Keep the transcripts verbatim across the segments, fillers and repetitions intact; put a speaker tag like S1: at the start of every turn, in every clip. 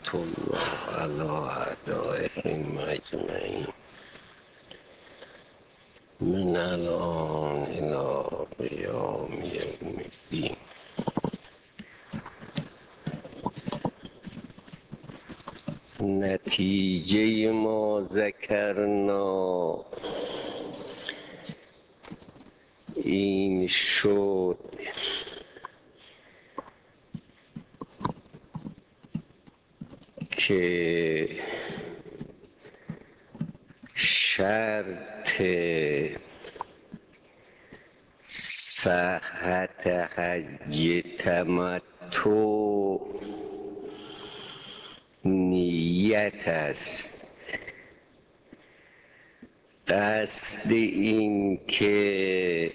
S1: الله علی اعدائهم اجمعین من الان الی قیام یوم الدین. نتیجه ما ذکرنا این شد که شرط صحت حج تمتع نیت است. قصد این که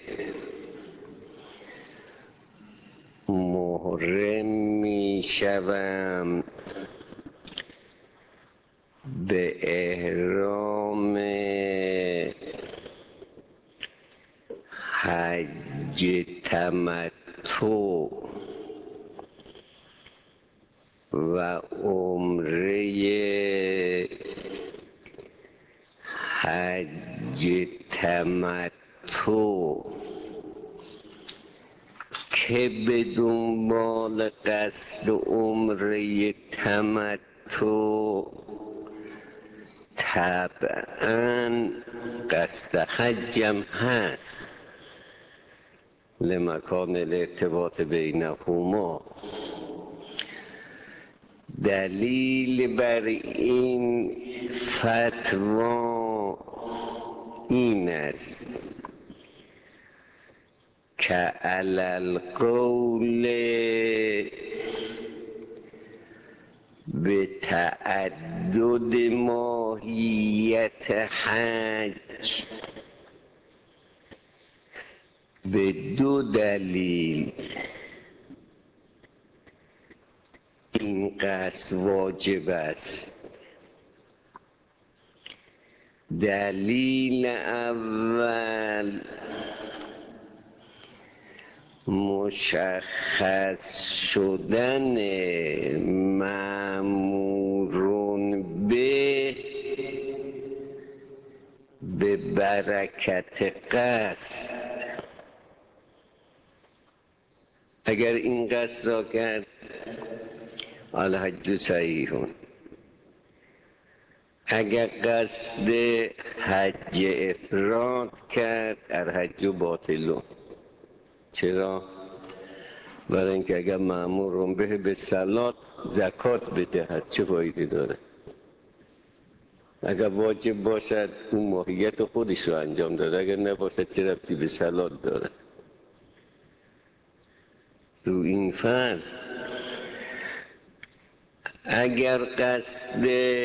S1: محرم می شوم به احرام حج تمتع و عمره حج تمتع که به دنبال قصد عمره تمتع طبعاً قصد حجم هست لمکان الارتباط بینهما. دلیل بر این فتوا این است که علی القول به تعدد ماهیت حج به دو دلیل این قصد واجب است. دلیل اول مشخص شدن مأمورون به به برکت قصد. اگر این قصد را کرد الحج صحیحون، اگر قصد حج افراد کرد الحج باطلون. چرا؟ برای اینکه اگر مأمورون به به صلات زکات بدهد چه فایده داره؟ اگر واجب باشد اون ماهیت خودش رو انجام داده، اگر نباشد چه ربطی به صلات داره؟ رو این فرض اگر قصد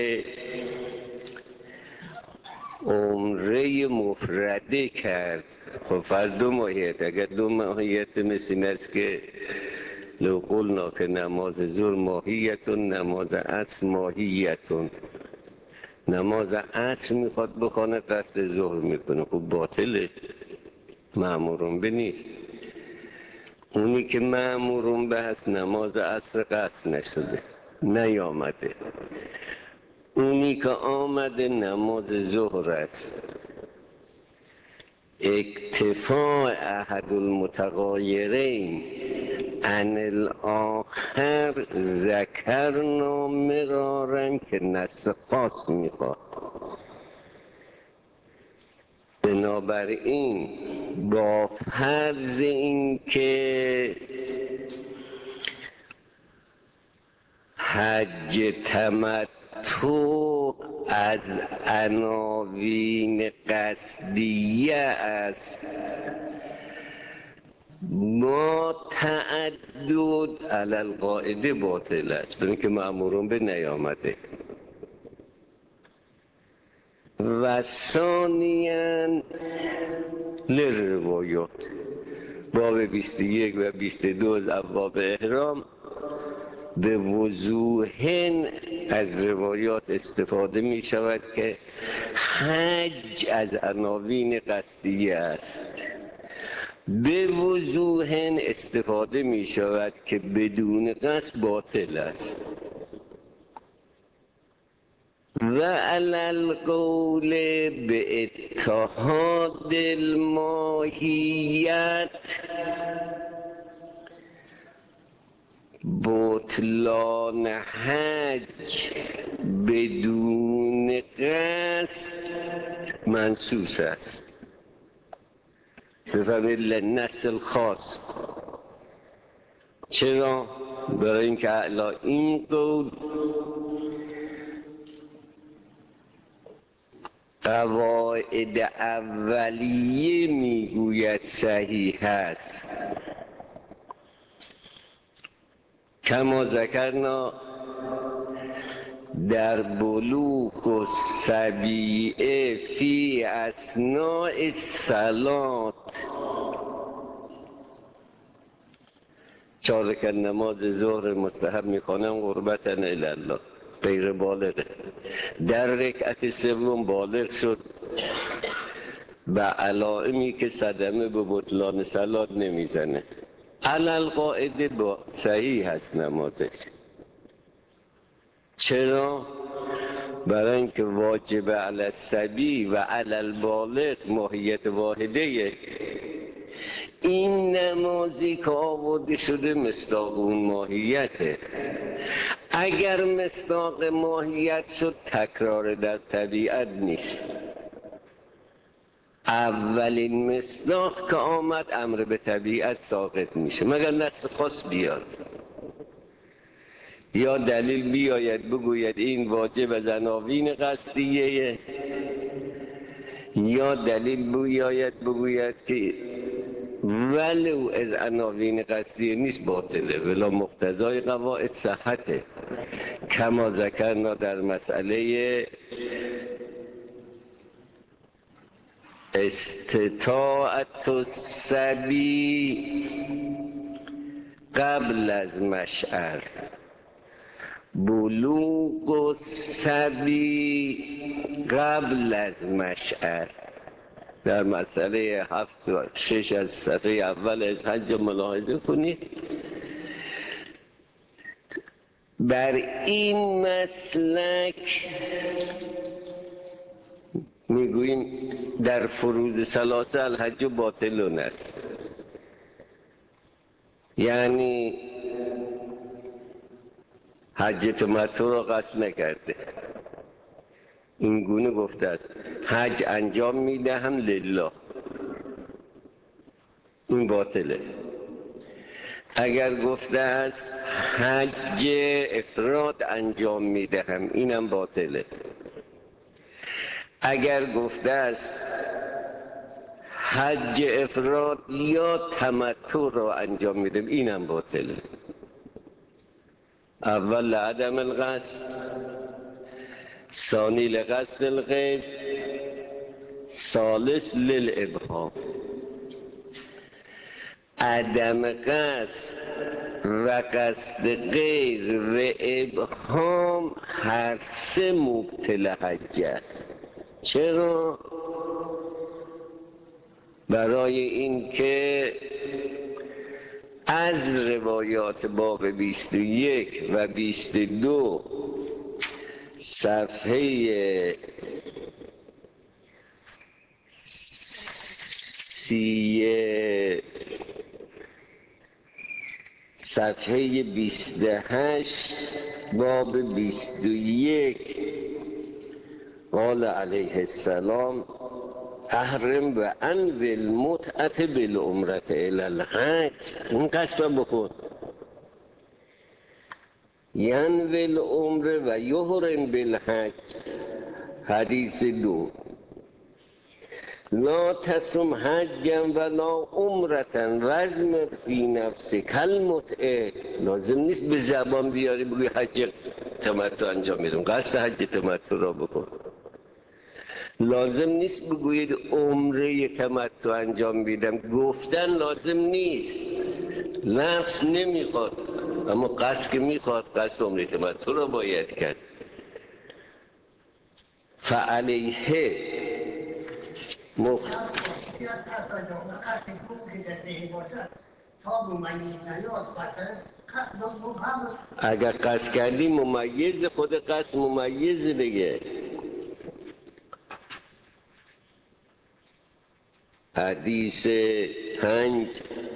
S1: عمره مفرده کرد، خب فرض دو ماهیت، اگر دو ماهیت مثل این است که لو قلنا که نماز ظهر ماهیتون، نماز عصر ماهیتون، نماز عصر میخواد بخونه قصد ظهر میکنه، خب باطله، مأمورون به نیست. اونی که مأمورون به هست نماز عصر قصد نشده، نیامده. اونی که آمده نماز ظهر است. اکتفاء احد المتغایرین عن الاخر ذکرنا مرارا که نص خاص میخواد. بنابراین با فرض این که حج تمتع از عناوین قصدیه است با تعدد علی القاعده باطل است، برای که مأمورون به نیامده. و ثانیاً لروایات باب بیست و یک و بیست و دو از ابواب احرام به وضوح از روایات استفاده می شود که حج از عناوین قصدیه است. به وضوح استفاده می شود که بدون قصد باطل است. و علی القول به اتحاد الماهیت بطلان حج بدون قصد منسوس است. بفرمایید للنص الخاص. چرا؟ برای اینکه اعلی این قول قواعد اولیه میگوید صحیح است. کما ذکرنا در بلوغ و سبیعه فی اثناء الصلات، چهار رکعت نماز ظهر مستحب میخوانم قربتا الی الله، غیر بالغه. در رکعت سوم بالغ شد و علائمی که صدمه به بطلان صلات نمیزنه، علی القاعده با صحیح هست نمازش. چرا؟ برای اینکه واجب علی الصبی و علی البالغ ماهیت واحده. این نمازی که آورده شده مصداق اون ماهیته. اگر مصداق ماهیت شد تکرار در طبیعت نیست. اولین مصداق که آمد امر به طبیعت ساقط میشه مگر نص خاص بیاد، یا دلیل بیاید بگوید این واجب از عناوین قصدیه، یا دلیل بیاید بگوید که ولو از عناوین قصدیه نیست باطله، ولی مقتضای قواعد صحته. کما ذکرنا در مسئله استطاعت الصبی قبل از مشعر، بلوغ الصبی قبل از مشعر. در مسئله هفت و شش از صفحه اول از حج ملاحظه کنید. بر این مسلک میگوییم در فروض ثلاثه الحج باطلون است، یعنی حج تمتع را قصد نکرده، این گونه گفته است حج انجام میدهم لله، این باطله. اگر گفته است حج افراد انجام میدهم، اینم باطله. اگر گفته است حج افراد یا تمتع را انجام میدم، اینم باطله. اول لعدم القصد، ثانی لقصد الغیر، ثالث للابهام. عدم قصد و قصد غیر و ابهام هر سه مبطل حج است. چرا؟ برای اینکه از روایات باب بیست و یک و بیست و دو صفحه سی صفحه بیست و هشت باب بیست و یک قال علیه السلام احرم و انوی المتعت بالعمرت الی الحج. این قصد بکن، ینوی العمر و یحرم بالحج. حدیث دو، لا تصم حجا ولا عمرتا وزمر فی نفسک المتعه. لازم نیست به زبان بیاری بگوی حج تمتع انجام میدم، قصد حج تمتع را بکن. لازم نیست بگوید عمره تمتع انجام میدم، گفتن لازم نیست، لفظ نمیخواد، اما قصد که میخواد، قصد عمره تمتع را باید کرد. فعلیه مخ اگر قصد کردی ممیز، خود قصد ممیز دیگه. حدیث پنج،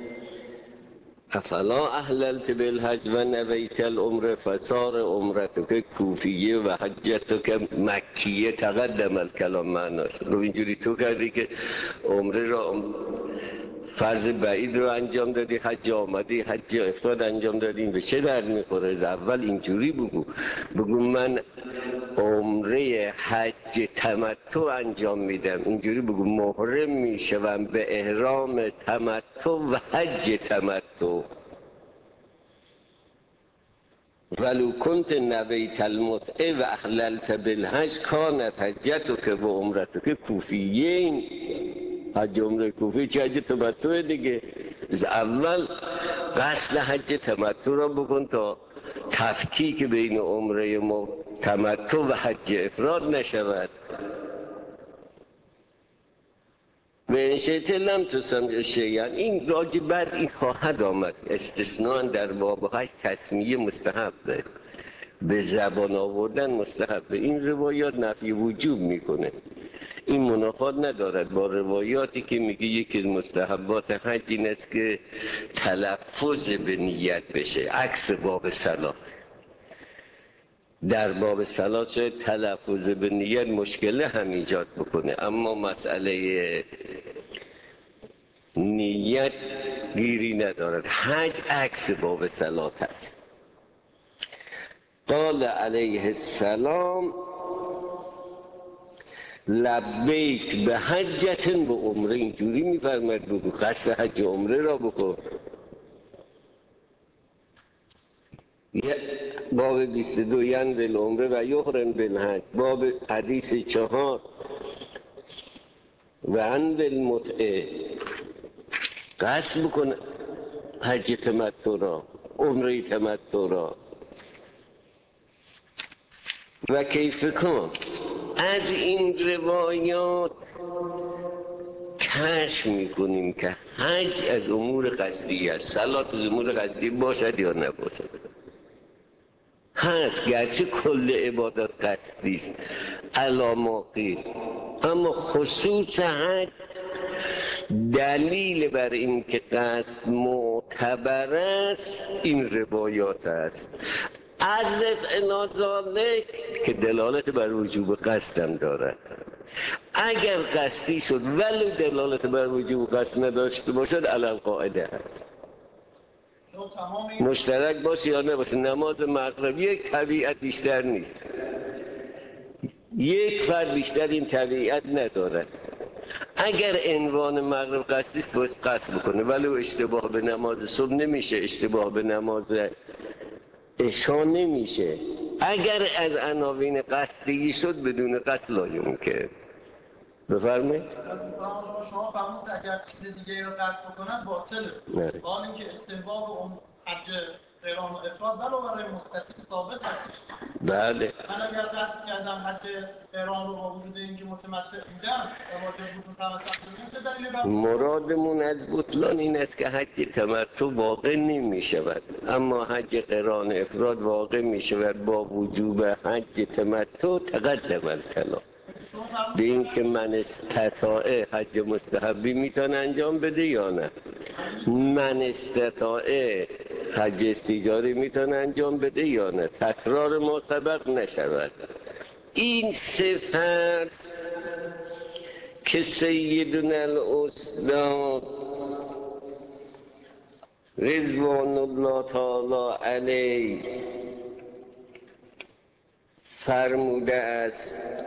S1: افلا احللت بالحج و نویت العمره فصار عمرتک کوفیه و حجتک مکیه تقدم الکلام معناش. رو اینجوری تو کردی که عمره را فرض بعید رو انجام دادی، حج آمدی، حج افراد انجام دادی، به چه درد میخوره؟ اول اینجوری بگو، بگو من عمره حج تمتع انجام میدم، اینجوری بگو محرم میشوم به احرام تمتع و حج تمتع. ولو کنت نویت المتعه و احللت بالحج کانت حجتک و عمرتک کوفیین. حج عمره کوفی چه حج تمتع دیگه. از اول قصد حج تمتع را بکن تا تفکیک بین عمره ما تمتع و حج افراد نشود. به این شیطه لم تسم شیئا، این راجع بعد این خواهد آمد. استثناء در باب حج تسمیه مستحبه، به زبان آوردن مستحبه. این روایات نفی وجوب میکنه، این منافات ندارد با روایاتی که میگه یکی از مستحبات حج این است که تلفظ به نیت بشه، عکس باب صلات. در باب صلات شاید تلفظ به نیت مشکله هم ایجاد بکنه، اما مسئله نیت گیری ندارد. حج عکس باب صلات است. قال علیه السلام لبیک به حجت به عمره. اینجوری میفرماید بگو قصد حج عمره را بکن. باب بیست و دو ین بالعمره و یحرم بالحج. باب حدیث چهار و ان بالمتعه. قصد بکن حج تمتع را، عمره تمتع را. و کیف کن. از این روایات کشف میکنیم که حج از امور قصدی است. صلات از امور قصدی باشد یا نباشد هست، گرچه کل عبادت قصدی است علی ما قیل، اما خصوص حج دلیل بر این که قصد معتبر است این روایات است. عرض انازاله که دلالت بر وجوب قصدم دارد. اگر قصدی شد ولی دلالت بر وجوب قصد نداشته باشد علل قاعده هست. مشترک باشه یا نباشه، نماز مغرب یک طبیعت بیشتر نیست، یک فرد بیشتر این طبیعت ندارد. اگر عنوان مغرب قصدی است باید قصد بکنه، ولی اشتباه به نماز صبح نمیشه، اشتباه به نماز عشا نمیشه. اگر از عناوین قصدی شد بدون قصد لا یمکن. بفرمایید.
S2: شما فرمودید اگر چیز دیگه رو قصد بکنن باطله. حال اینکه استحباب اون حج قران و افراد ولو برای مستطیع ثابت هستش.
S1: بله.
S2: من اگر قصد کردم حج قران رو با وجود اینکه متمتع بودم و با وجود تمتع کنم، چه دلیلی؟
S1: مرادمون از بطلان این است که حج تمتع واقع نمی شود، اما حج قران افراد واقع می شود با وجوب حج تمتع تقدم الکلام. به این که من استطاعه حج مستحبی میتونه انجام بده یا نه، من استطاعه حج استیجاری میتونه انجام بده یا نه، تکرار ما سبق نشود. این صفت که سیدنا الاستاد رضوان الله تعالی علیه فرموده است: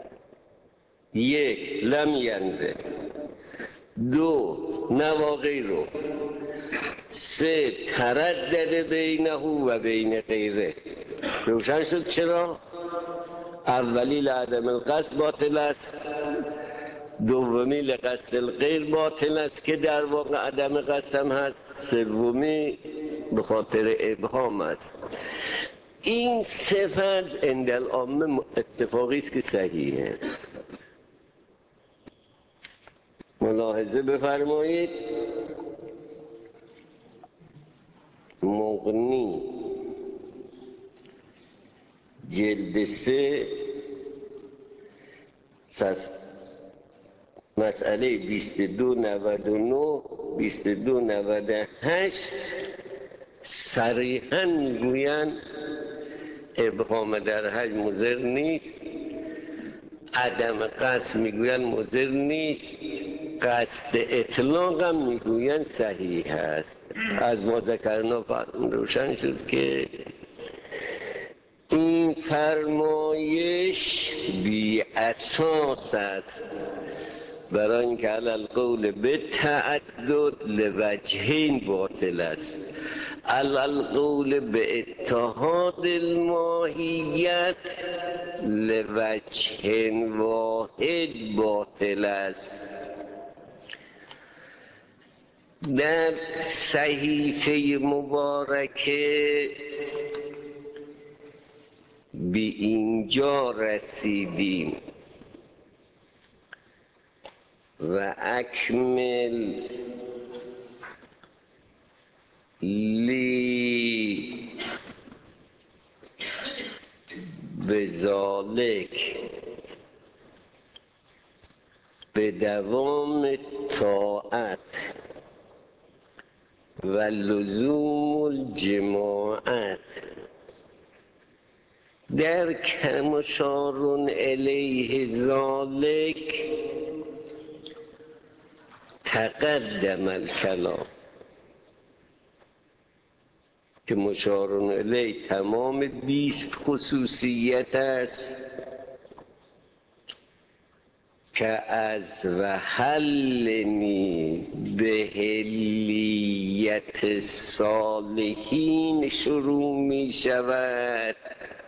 S1: یک، لم ینده. دو، نواقی رو. سه، تردد بینه و بین غیره. روشن شد چرا؟ اولی لعدم القصد باطل است، دومی لقصد الغیر باطل است که در واقع عدم قصد هم هست، سومی به خاطر ابهام است. این صفت عند العامه اتفاقی است که صحیحه. ملاحظه بفرمایید. مغنی جلد سه صف مسئله بیست و دو نود و نه بیست و دو نود و هشت صریحاً میگویند ابهام در حج مضر نیست، عدم قصد میگویند مضر نیست، قصد اطلاق هم میگویند صحیح است. از ما ذکرنا روشن شد که این فرمایش بی اساس است، برای اینکه علل قول به تعدد لوجهین باطل است، علل قول به اتحاد الماهیت لوجه واحد باطل است. در صحیفه مبارکه به اینجا رسیدیم و اکمل لی بذالک به دوام طاعت و لزوم الجماعت در کمشارون الیه ذالک تقدم الکلام که مشارون الیه تمام بیست خصوصیت است که از و حلنی به حلیت صالحین شروع می شود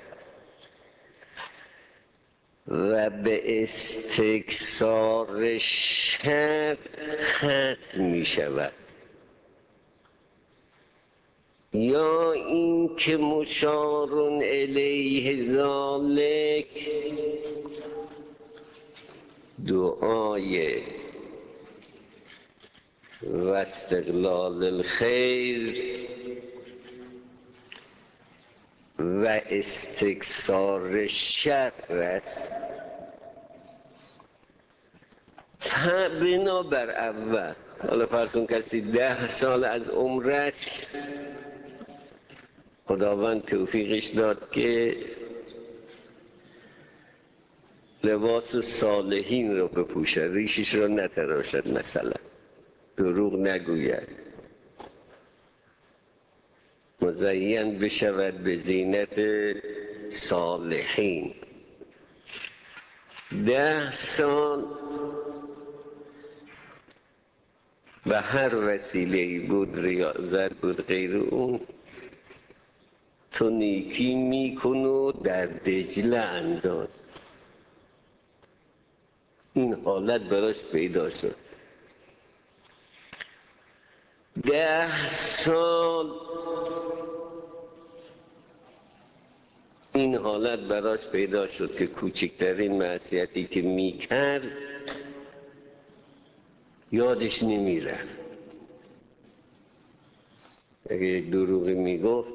S1: و به استکثار شر ختم می شود، یا این که مشارون الیه ذالک دعای و استقلال الخیر و استکثار شر است. بنابر اول، حالا فرض کن کسی ده سال از عمرش خداوند توفیقش داد که لباس صالحین رو بپوشد، ریشش رو نتراشد، مثلا دروغ نگوید، مزین بشود به زینت صالحین. ده سال به هر وسیله‌ای بود، ریاضت بود، غیر اون، تو نیکی میکن و در دجله انداز. این حالت براش پیدا شد. ده سال این حالت براش پیدا شد که کوچکترین معصیتی که میکرد یادش نمیرفت. اگه یک دروغی میگفت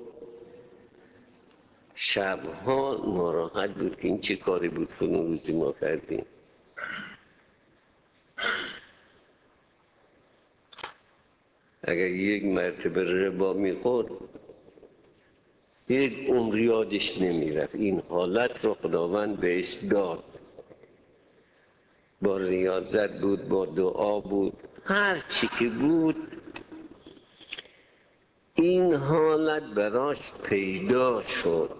S1: شبها ناراحت بود که این چه کاری بود فلان روزی ما کردیم. اگر یک مرتبه ربا میخورد یک عمر یادش نمیرفت. این حالت رو خداوند بهش داد، با ریاضت بود، با دعا بود، هر چی که بود این حالت براش پیدا شد.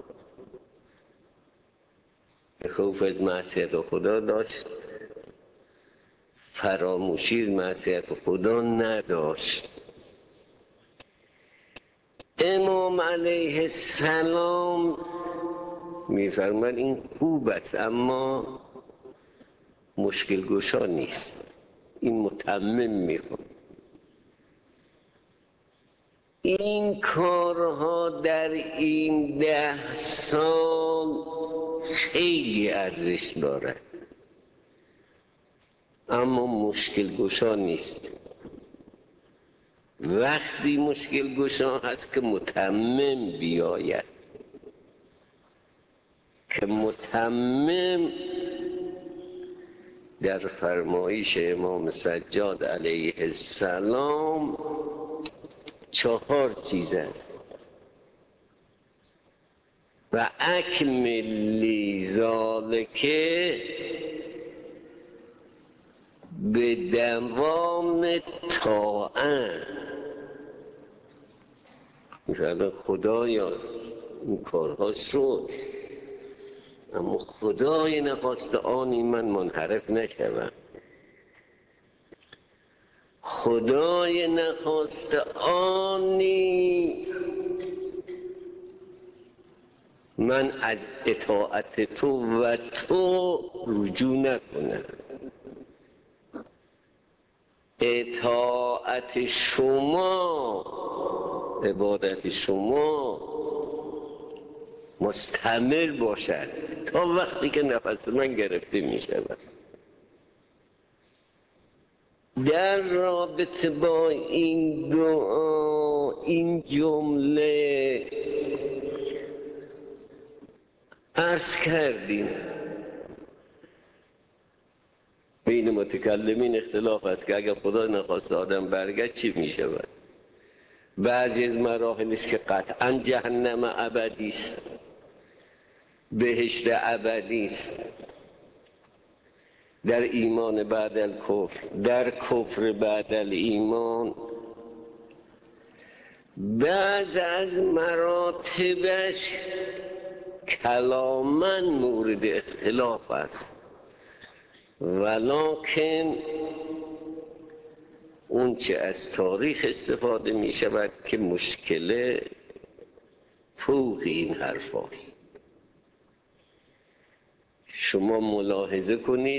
S1: خوف از معصیت خدا داشت، فراموشی معصیت خدا نداشت. امام علیه السلام میفرماید این خوب است اما مشکل گشا نیست، این متمم میخواد. این کارها در این ده سال خیلی ارزش دارد اما مشکل گشا نیست. وقتی مشکل گشا هست که متمم بیاید، که متمم در فرمایش امام سجاد علیه السلام چهار چیز است: و اکمل ذالک به دوام طاعه. مثلا خدایا این کارها شد، اما خدای نخواسته آنی من منحرف نشوم، خدای نخواسته آنی من از اطاعت تو و تو رجوع نکنم. اطاعت شما، عبادت شما مستمر باشد تا وقتی که نفس من گرفته می شود. در رابطه با این دعا این جمله عرض کردیم بین متکلمین اختلاف است که اگر خدا نخواست آدم برگشت چی می شود. بعضی از مراحل است که قطعا جهنم ابدی است، بهشت ابدی است، در ایمان بعد الکفر، در کفر بعد الایمان. بعض از مراتبش کلاما مورد اختلاف است، ولکن اون چه از تاریخ استفاده می شود که مشکل فوق این حرف هست. شما ملاحظه کنید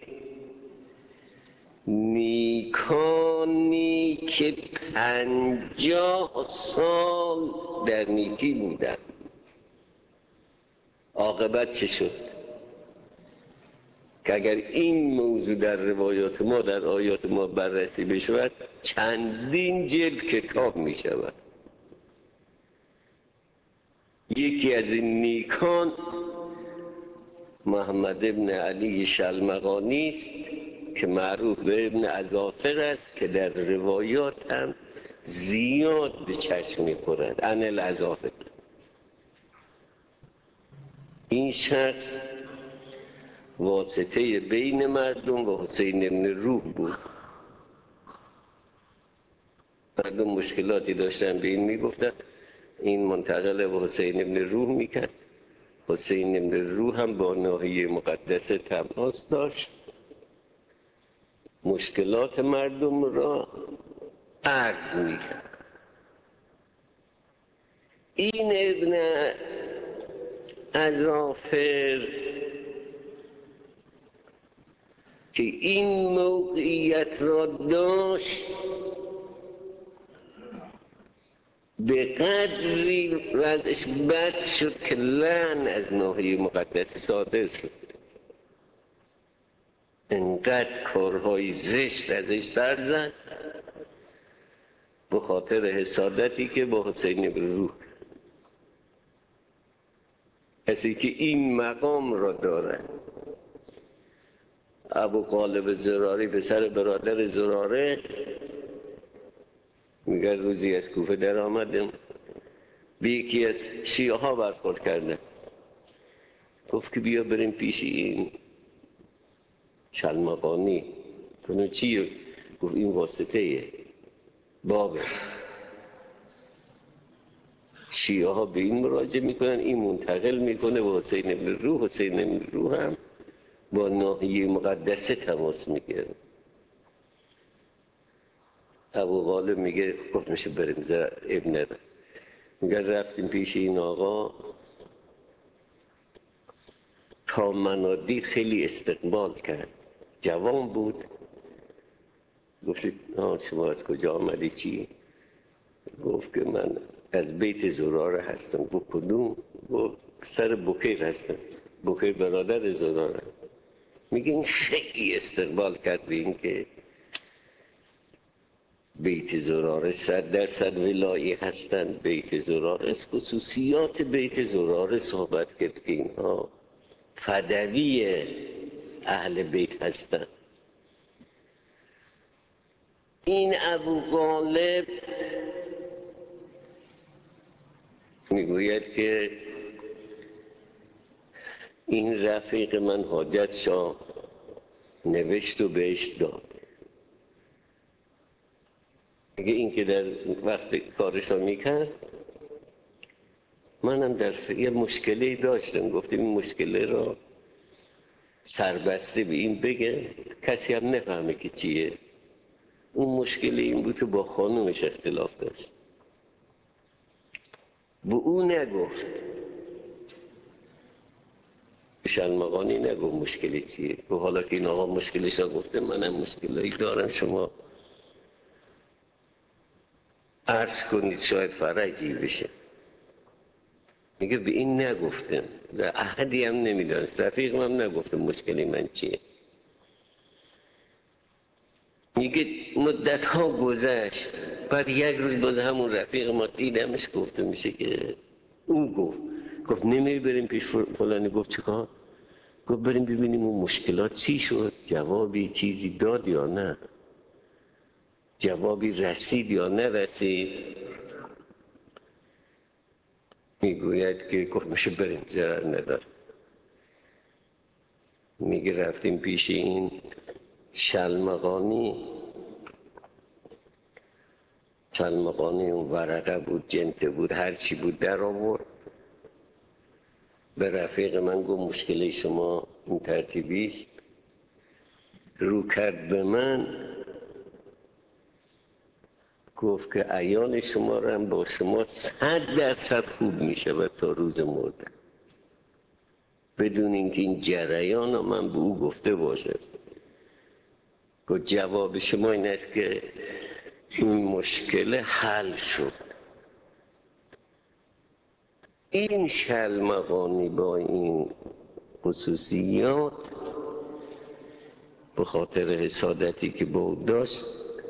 S1: نیکانی که پنجاه سال در نیکی بودن عاقبت چه شد؟ که اگر این موضوع در روایات ما در آیات ما بررسی بشود چندین جلد کتاب می شود. یکی از این نیکان محمد ابن علی شلمغانی است که معروف به ابن اظافر است که در روایات هم زیاد به چشم می خورد. عن الاظافر. این شخص واسطه بین مردم و حسین ابن روح بود. مردم مشکلاتی داشتن به این میگفتن، این منتقل به حسین ابن روح میکرد. حسین ابن روح هم با ناحیه مقدس تماس داشت، مشکلات مردم را عرض میکرد. این ابن اظافر که این موقعیت را داشت به قدری وضعش بد شد که لعن از ناحیه مقدس صادر شد. انقدر کارهای زشت ازش سر زد به خاطر حسادتی که با حسین ابن روح. کسی که این مقام را دارد، ابو غالب زراری پسر برادر زراره، میگه روزی از کوفه در آمدم به یکی از شیعه ها برخورد کرده، گفت که بیا بریم پیش این شلمغانی. کنو چیه؟ گفت این واسطه بابه. شیعه ها به این مراجعه میکنن، این منتقل میکنه به حسین ابن روح. حسین ابن روح هم با ناحیه مقدسه تماس میگیره. ابو غالب میگه گفت میشه بریم زر ابن را. میگه رفتیم پیش این آقا، تا منو دید خیلی استقبال کرد. جوان بود. گفتید شما از کجا آمدی چی؟ گفت که من از بیت زراره هستم. گفت کدوم؟ گفت سر بکیر هستم. بکیر برادر زراره. میگه این خیلی استقبال کرد به این که بیت زراره صد درصد ولایی هستند. بیت زراره خصوصیات بیت زراره صحبت کرد که اینها فدوی اهل بیت هستند. این ابو غالب میگوید که این رفیق من حاجت شاه نوشت و بهش داد. میگه این که در وقت کارشو میکرد منم در یه مشکلی داشتم، گفتم این مشکلی رو سربسته به این بگه کسی هم نفهمه که چیه. اون مشکل این بود که با خانومش اختلاف داشت، به او نگفت، شلمغانی نگفت مشکلی چیه. و حالا که این آقا مشکلش را گفته منم مشکلی دارم، شما عرض کنید شاید فرجی بشه. میگه به این نگفتم و احدی هم نمیدانست، رفیقم هم نگفتم مشکلی من چیه. میگه مدت ها گذشت، بعد یک روز باز همون رفیق ما دیدمش، گفته میشه که اون گفت گفت نمیری بریم پیش فلانی. گفت چیکار؟ گفت بریم ببینیم اون مشکلات چی شد، جوابی چیزی داد یا نه، جوابی رسید یا نرسید. میگوید که گفت میشه بریم، ضرر نداره. میگه رفتیم پیش این شلمغانی. شلمغانی اون ورقه بود، جنته بود، هرچی بود در آورد. به رفیق من گفت مشکل شما این ترتیبی است. رو کرد به من گفت که عیان شما رو هم با شما صد درصد خوب می شود تا روز مردن، بدون اینکه این جریان رو من به او گفته باشد. گفت جواب شما این است که این مشکل حل شد. این شلمغانی با این خصوصیات به خاطر حسادتی که با او داشت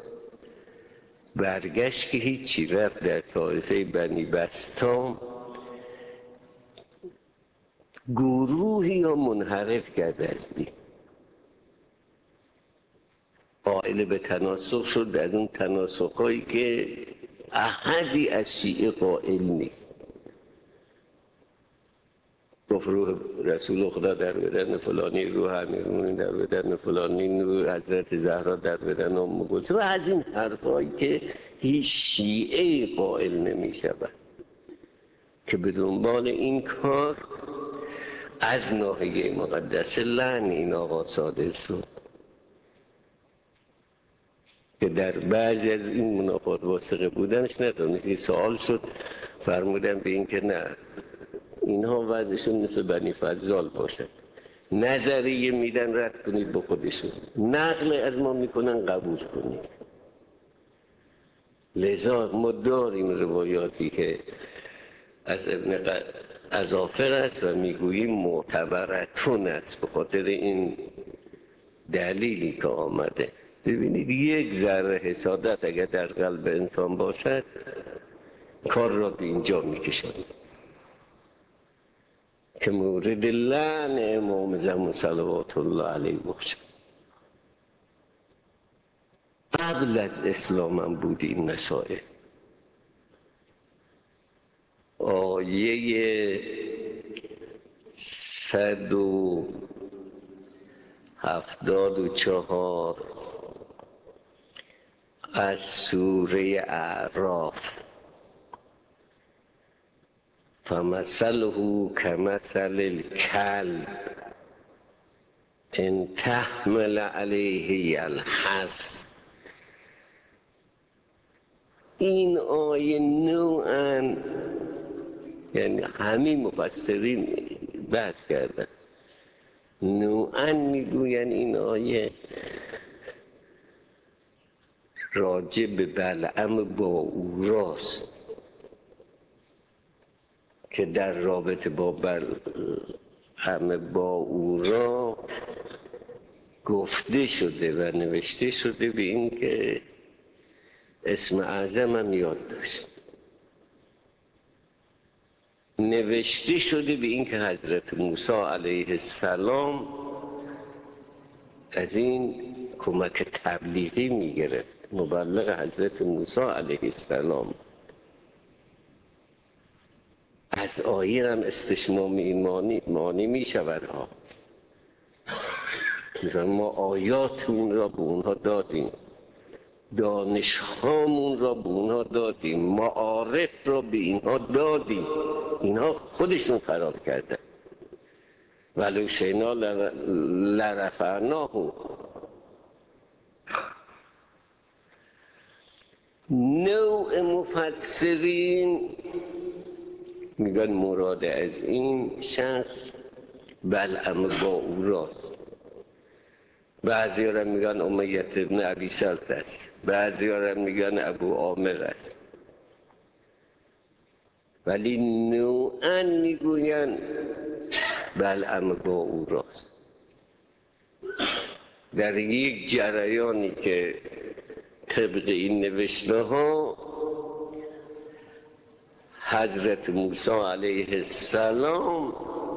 S1: برگشت که هیچی، رفت در طایفه بنی بسطام گروهی یا منحرف کرد از دین، قائل به تناسخ شد، از اون تناسخ‌هایی که احدی از شیعه قائل نیست. گفت روح رسول خدا در بدن فلانی، روح امیرالمومنین در بدن فلانی، نور حضرت زهرا در بدن ام کلثوم، و از این حرفایی که هیچ شیعه قائل نمی شود، که به دنبال این کار از ناحیه مقدس لعن این آقا صادر شد. که در بعضی از این منافات واسقه بودنش ندانست. سوال شد، فرمودن به این که نه، اینها وضعشون مثل بنی فضال باشد، نظریه میدن رد کنید با خودشون، نقل از ما میکنن قبول کنید. لذا ما داریم روایاتی که از ابن اظافر است و میگوییم معتبرتون است به خاطر این دلیلی که آمده. ببینید یک ذره حسادت اگر در قلب انسان باشد کار را به اینجا میکشد که مورد لعن امام زمان صلوات الله علیه باشد. قبل از اسلام هم بود این مسائل. آیه صد و هفتاد و چهار از سوره اعراف، فمثله کمثل الکلب ان تحمل علیه یلهث. این آیه نوعاً، یعنی همین مفسرین بحث کردن، نوعاً میگوین این آیه راجع به بلعم با او راست که در رابطه با بلعم با او را گفته شده و نوشته شده به این که اسم اعظم هم یاد داشت. نوشته شده به این که حضرت موسی علیه السلام از این کمک تبلیغی میگرفت. مبلغ حضرت موسی علیه السلام از آیه هم استشمام ایمانی مانی می شود ها. ما آیاتمون را به اونها دادیم، دانش هامون را به اونها دادیم، معارف را به اینها دادیم، اینها خودشون خراب کردن. ولو شئنا لرفعناه. نوع مفسرین میگن مراد از این شخص بلعم باوراست، بعضی ها میگن امیت ابن ابی سلط است، بعضی ها میگن ابو عامر است، ولی نوعا میگوین بلعم باوراست. در یک جریانی که طبق این نوشته ها حضرت موسی علیه السلام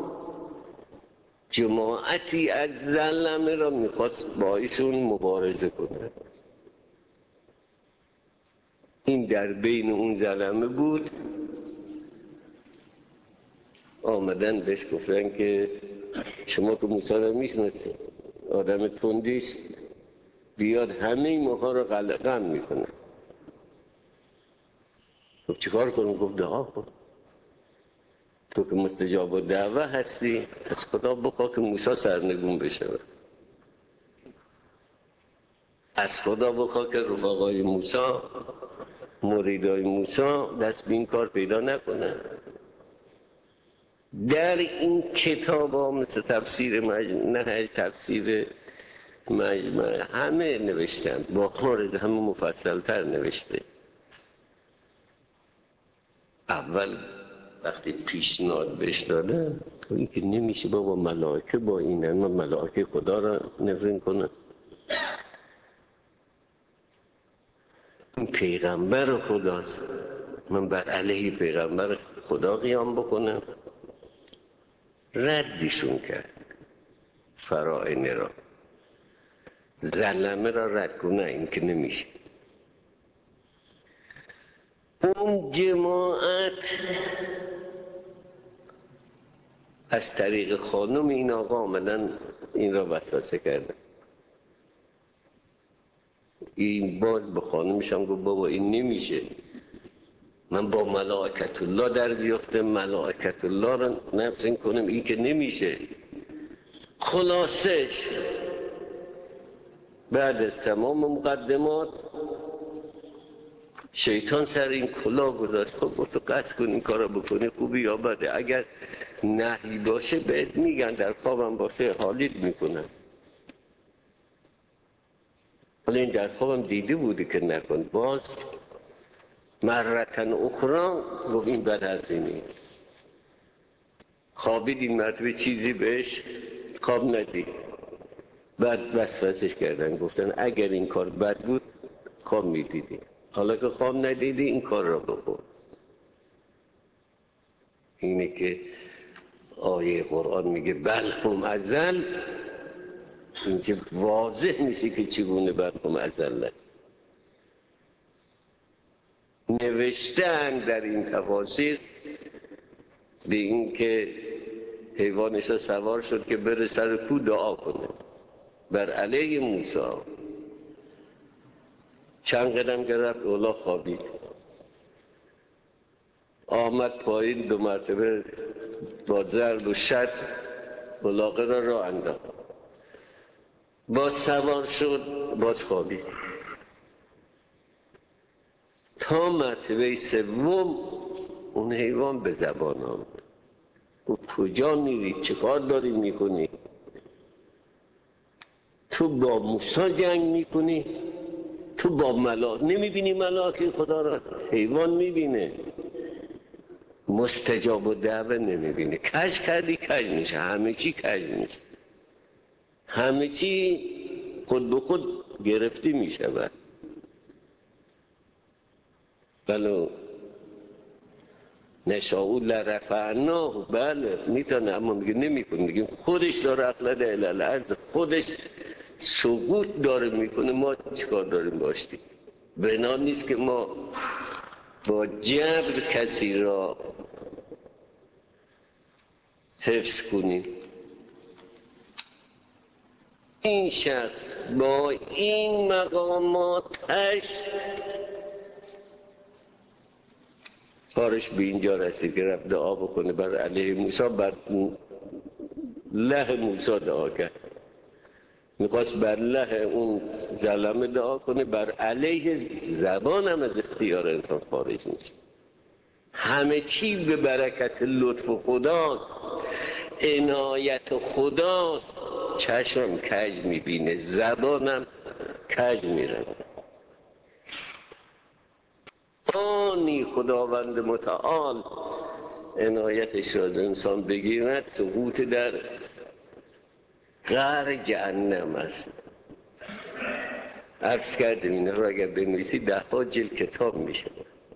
S1: جماعتی از ظلمه را میخواست با ایشون مبارزه کنه. این در بین اون ظلمه بود. آمدن بهش گفتن که شما که موسی را میشناسید، آدم تندیست، بیاد همه ماها را قلقم میکنه. خب چیکار کنم؟ گفت دعا کن. تو که مستجاب الدعوه هستی، از خدا بخوا که موسی سرنگون بشه، از خدا بخوا که رفقای موسی، مریدای موسی دست به این کار پیدا نکنه. در این کتاب ها مثل تفسیر نهج، تفسیر مجمع، همه نوشتن، با خارز همه مفصل تر نوشته. اول وقتی پیشنهاد بهش دادن این که نمیشه بابا ملائکه با این همه ملائکه خدا را نفرین کنن، این پیغمبر خداست، من بر علیه پیغمبر خدا قیام بکنم. ردشون کرد، فرائنه را، ظلمه را رد کنه، این که نمیشه. اون جماعت از طریق خانم این آقا آمدن این را وسوسه کردن. این باز به خانمشان گفت بابا این نمیشه، من با ملائکت الله در بیافتم، ملائکت الله را نفرین کنم، این که نمیشه. خلاصش بعد از تمام مقدمات شیطان سر این کلاه گذاشت. خب تو قصد کن این کار را بکنی، خوبی یا بده، اگر نهی باشه بهت میگن، در خوابم باشه حالیت میکنن. حالا این در خوابم دیده بوده که نکن. باز مرتن اخرى گفت این بد حرفینی. خوابید این مرتبه چیزی بهش خواب ندید. بعد وسوسش کردن، گفتن اگر این کار بد بود خواب میدیدی، حالا که خواب ندیدی این کار را بکن. اینه که آیه قرآن میگه بل هم ازل، اینجا واضح میشه که چگونه بل هم ازل. نوشتن در این تفاسیر به این که حیوانش را سوار شد که بره سر کو دعا کنه بر علیه موسی. چند قدم که رفت اولا خوابید، آمد پایین، دو مرتبه با ضرب و شتم الاغه را راه انداخت، باز سوار شد، باز خوابید. تا مرتبه سوم اون حیوان به زبان آمد. تو کجا میری؟ چه کار داری میکنی؟ تو با موسی جنگ میکنی؟ تو با ملائکه نمیبینی ملائکه خدا را؟ حیوان میبینه، مستجاب الدعوه نمیبینه. کج کردی کج میشه، همه چی کج میشه، همه چی خود به خود گرفتی میشود. بله نشاء لرفعناه، بله میتونه، اما میگه نمیکنه، میگه خودش داره اخلد الالعرض، خودش سقوط داره میکنه، ما چیکار داریم باشیم؟ بنا نیست که ما با جبر کسی را حفظ کنیم. این شخص با این مقاماتش کارش به اینجا رسید که رفت دعا بکنه بر علیه موسی، بر له موسی دعا کرد، میخواست بر له اون ظلمه دعا کنه، بر علیه زبان هم از اختیار انسان خارج میشه. همه چی به برکت لطف خداست، عنایت خداست. چشم کج میبینه، زبانم کج میره. آنی خداوند متعال عنایتش را از انسان بگیرد، سقوط در غار جهنم است. عرض کردیم این را اگر بنویسی ده ها جلد کتاب میشه.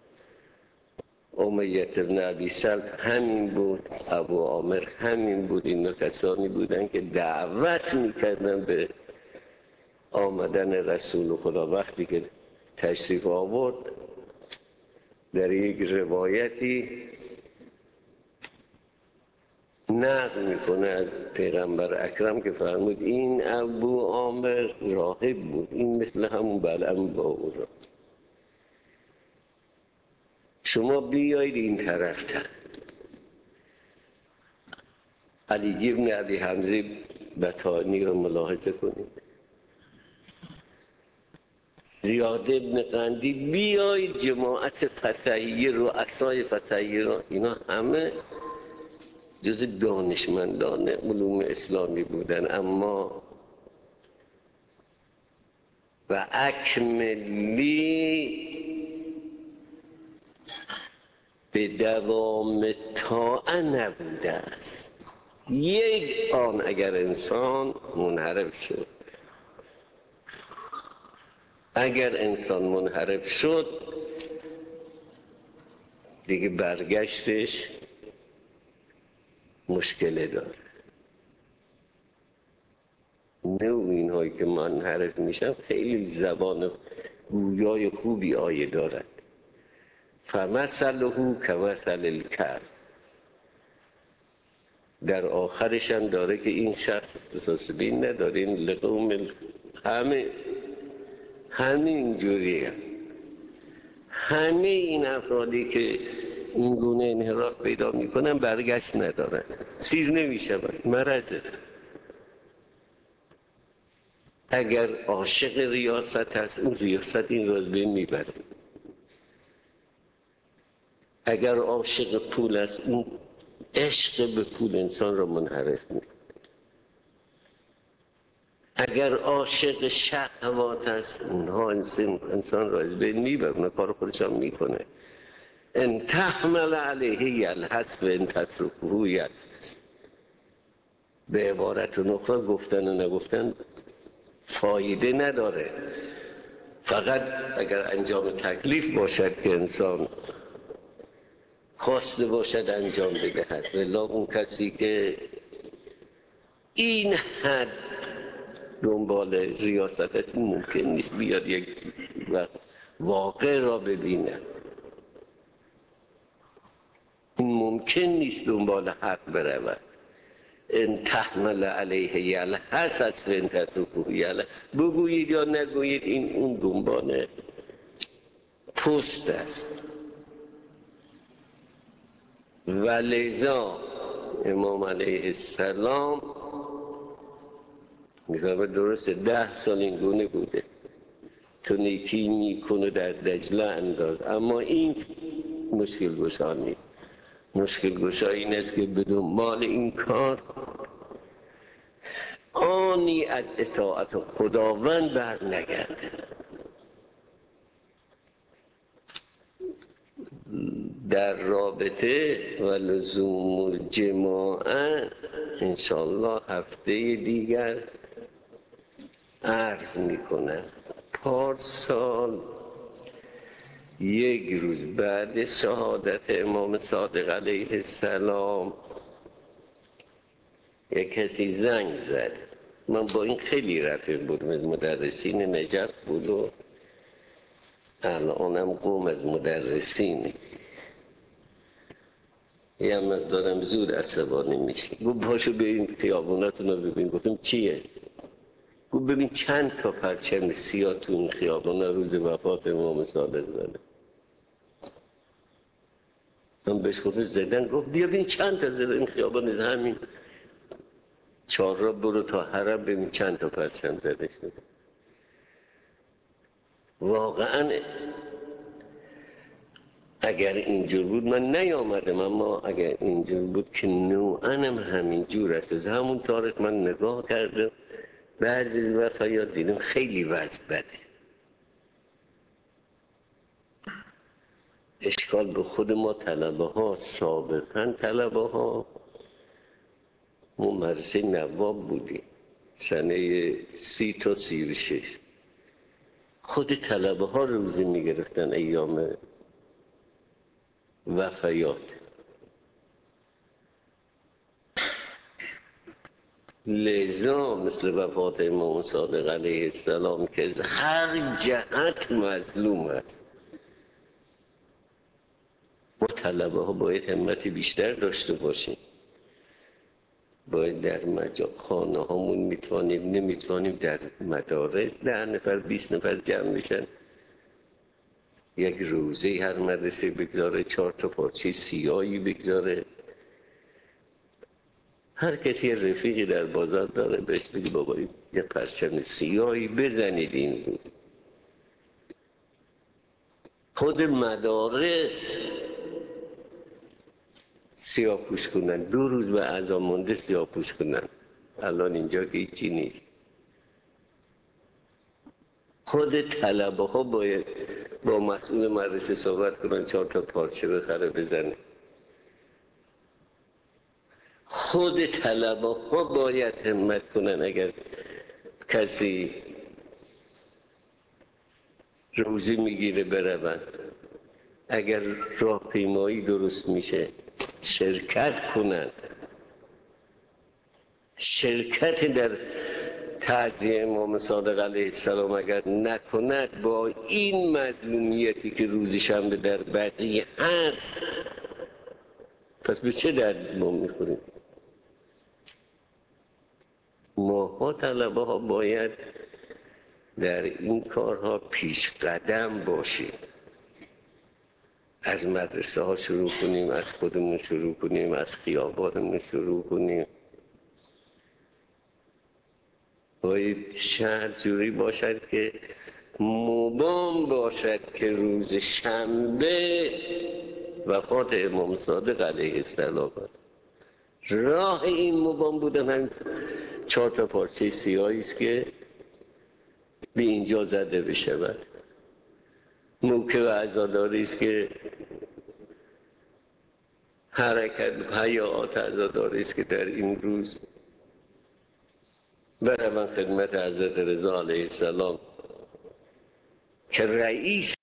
S1: امیت ابن ابی سلط همین بود، ابو عامر همین بود. این کسانی بودن که دعوت میکردن به آمدن رسول خدا. وقتی که تشریف آورد در یک روایتی نقل میکنه از پیغمبر اکرم که فرمود این ابو عامر راهب بود، این مثل همون بلعم با او را. شما بیایید این طرف تر. علی ابن ابی حمزه بطانی رو ملاحظه کنید، زیاد ابن قندی، بیایید جماعت فتحیه، رؤسای فتحیه رو، اینا همه جز دانشمندان علوم اسلامی بودن، اما و اکملی به دوام طاعه نبوده است. یک آن اگر انسان منحرف شد، اگر انسان منحرف شد دیگه برگشتش مشکل داره. نوع اینهایی که منحرف میشن خیلی زبان گویای خوبی آیه دارد. فمثله کمثل الکلب، در آخرش هم داره که این شخص اختصاص بین نداره، این لقوم همه همه اینجوری هم. همه این افرادی که این گونه انحراف پیدا میکنن برگشت ندارن، سیر نمیشون، مرضه. اگر عاشق ریاست هست، اون ریاست این راز بین میبره. اگر عاشق پول است، اون عشق به پول انسان را منحرف میکنه. اگر عاشق شهوات است، اونها انسان را از بین میبره، اونها کار خودش هم میکنه. ان تحمل علیه یلهث و ان تترکه یلهث. به عبارت اخرى گفتن و نگفتن فایده نداره، فقط اگر انجام تکلیف باشد که انسان خواسته باشد انجام بدهد. ولی اون کسی که این حد دنبال ریاست است، ممکن نیست بیاد یک واقع را ببیند، این ممکن نیست دنبال حق برود. ان تحمل علیه یلهث از فان تترکه یلهث، بگویید یا نگویید این اون دنبال پست است. و لذا امام علیه السلام میگه درسته ده سال این گونه بوده، تو نیکی میکنه در دجله انداز، اما این مشکل گشا نیست. مشکل گشا این است که بدون مال این کار آنی از اطاعت خداوند بر نگرده. در رابطه و لزوم الجماعه انشاءالله هفته دیگر عرض میکنم. پارسال یک روز بعد شهادت امام صادق علیه السلام یک کسی زنگ زد. من با این خیلی رفیق بودم، از مدرسین نجف بود و الانم قوم از مدرسین. یه مقدارم زود عصبانی میشه. گفت پاشو به این خیابوناتون رو ببین. گفتم چیه؟ گفت ببین چند تا پرچم سیاه تو این خیابون روز وفات امام صادق زده. من بهش گفتم زدن؟ گفت بیا ببین چند تا زده این خیابان، از همین چهار را برو تا حرم ببین چند تا پرچم زده شده. واقعا اگر اینجور بود من نیامدم، اما اگر اینجور بود که نوعاًم همینجور است. از همون تاریخ من نگاه کردم بعضی وفایات دیدم خیلی وضع بده. اشکال به خود ما طلبه ها، سابقاً طلبه ها، ما مدرسه نواب بودیم سنه سی تا سی و شش، خود طلبه ها روزی میگرفتن ایام وفایات. لذا مثل وفات امام صادق علیه السلام که از هر جهت مظلوم است، ما طلبه ها باید همت بیشتر داشته باشیم. باید در مجا خانه هامون میتوانیم، نمیتوانیم در مدارس ده نفر بیست نفر جمع بشن، یک روزه هر مدرسه بگذاره، چهار تا پارچه سیاهی بگذاره، هر کسی رفیقی در بازار داره بهش بگی بابا یه پرچم سیاهی بزنید این روز. خود مدارس سیاه پوش کنن، دو روز به اعضا مونده سیاه پوش کنن. الان اینجا که هیچی نیست. خود طلبه ها باید با مسئول مدرسه صحبت کنن چهار تا پارچه بخره بزنه. خود طلبه ها باید همت کنن اگر کسی روزی میگیره برون، اگر راهپیمایی درست میشه شرکت کنن. شرکت در تعزیه امام صادق علیه السلام اگر نکند، با این مظلومیتی که روز شنبه در بقیه هست، پس به چه درد ما میخوریم؟ ماها طلبه ها باید در این کارها پیش قدم باشیم. از مدرسه ها شروع کنیم، از خودمون شروع کنیم، از خیابانمون شروع کنیم. باید شهر جوری باشد که مبام باشد که روز شنبه وفات امام صادق علیه السلام. راه این مبام بودن هم چهار تا پارچه سیاهی است که به اینجا زده بشود. موکب عزاداری است که حرکت حیات عزاداری است که در این روز برای خدمت حضرت رضا علیه السلام که رئیس